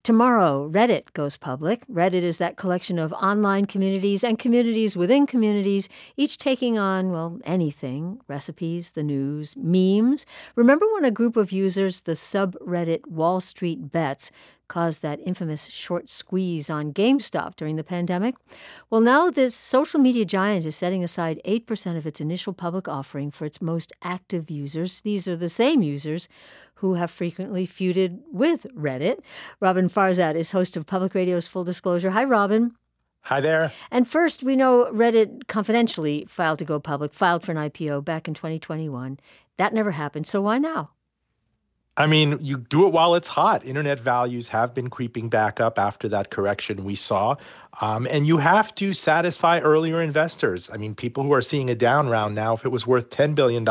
Tomorrow, Reddit goes public. Reddit is that collection of online communities and communities within communities, each taking on, well, anything, recipes, the news, memes. Remember when a group of users, the subreddit Wall Street Bets, caused that infamous short squeeze on GameStop during the pandemic? Well, now this social media giant is setting aside 8% of its initial public offering for its most active users. These are the same users who have frequently feuded with Reddit. Robin Farzad is host of Public Radio's Full Disclosure. Hi, Robin. Hi there. And first, we know Reddit confidentially filed to go public, filed for an IPO back in 2021. That never happened, so why now? I mean, you do it while it's hot. Internet values have been creeping back up after that correction we saw. And you have to satisfy earlier investors. I mean, people who are seeing a down round now, if it was worth $10 billion in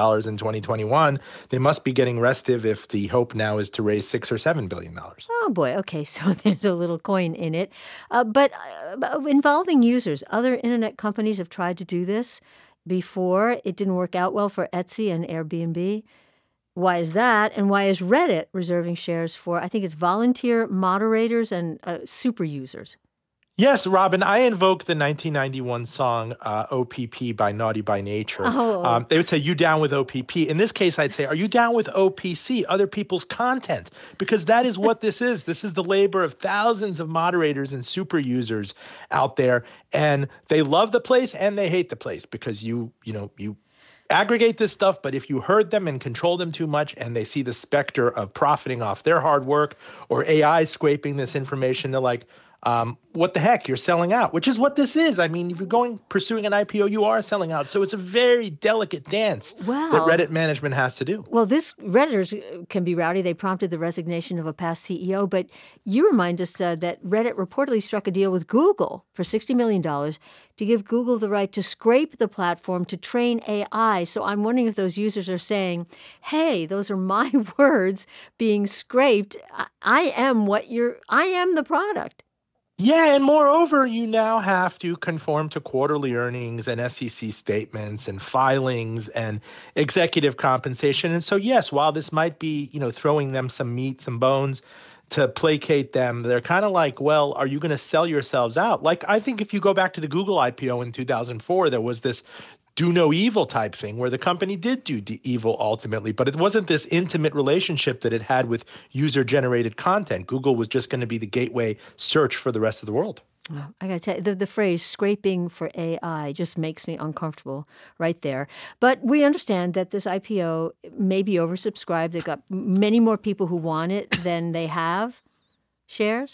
2021, they must be getting restive if the hope now is to raise $6 or $7 billion. Oh, boy. Okay, so there's a little coin in it. But involving users, other internet companies have tried to do this before. It didn't work out well for Etsy and Airbnb. Why is that? And why is Reddit reserving shares for, I think it's volunteer moderators and super users? Yes, Robin, I invoke the 1991 song OPP by Naughty by Nature. Oh. They would say, you down with OPP? In this case, I'd say, are you down with OPC, other people's content? Because that is what this is. This is the labor of thousands of moderators and super users out there. And they love the place and they hate the place because you aggregate this stuff, but if you herd them and control them too much and they see the specter of profiting off their hard work or AI scraping this information, they're like, what the heck, you're selling out, which is what this is. I mean, if you're pursuing an IPO, you are selling out. So it's a very delicate dance that Reddit management has to do. Well, Redditors can be rowdy. They prompted the resignation of a past CEO. But you remind us that Reddit reportedly struck a deal with Google for $60 million to give Google the right to scrape the platform to train AI. So I'm wondering if those users are saying, hey, those are my words being scraped. I am the product. Yeah, and moreover, you now have to conform to quarterly earnings and SEC statements and filings and executive compensation. And so, yes, while this might be, throwing them some meat, some bones to placate them, they're kind of like, well, are you going to sell yourselves out? Like, I think if you go back to the Google IPO in 2004, there was this do no evil type thing where the company did do evil ultimately, but it wasn't this intimate relationship that it had with user-generated content. Google was just going to be the gateway search for the rest of the world. Well, I got to tell you, the phrase scraping for AI just makes me uncomfortable right there. But we understand that this IPO may be oversubscribed. They've got many more people who want it than they have shares.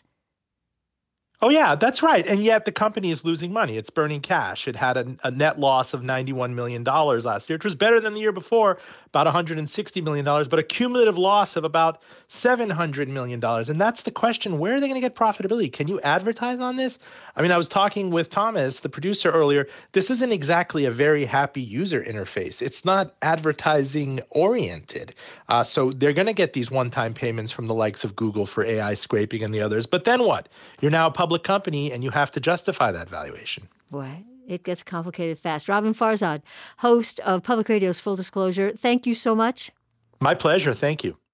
Oh, yeah, that's right. And yet the company is losing money. It's burning cash. It had a net loss of $91 million last year, which was better than the year before, about $160 million, but a cumulative loss of about $700 million. And that's the question. Where are they going to get profitability? Can you advertise on this? I mean, I was talking with Thomas, the producer, earlier. This isn't exactly a very happy user interface. It's not advertising oriented. So they're going to get these one-time payments from the likes of Google for AI scraping and the others. But then what? You're now a public company and you have to justify that valuation. Boy, it gets complicated fast. Robin Farzad, host of Public Radio's Full Disclosure. Thank you so much. My pleasure. Thank you.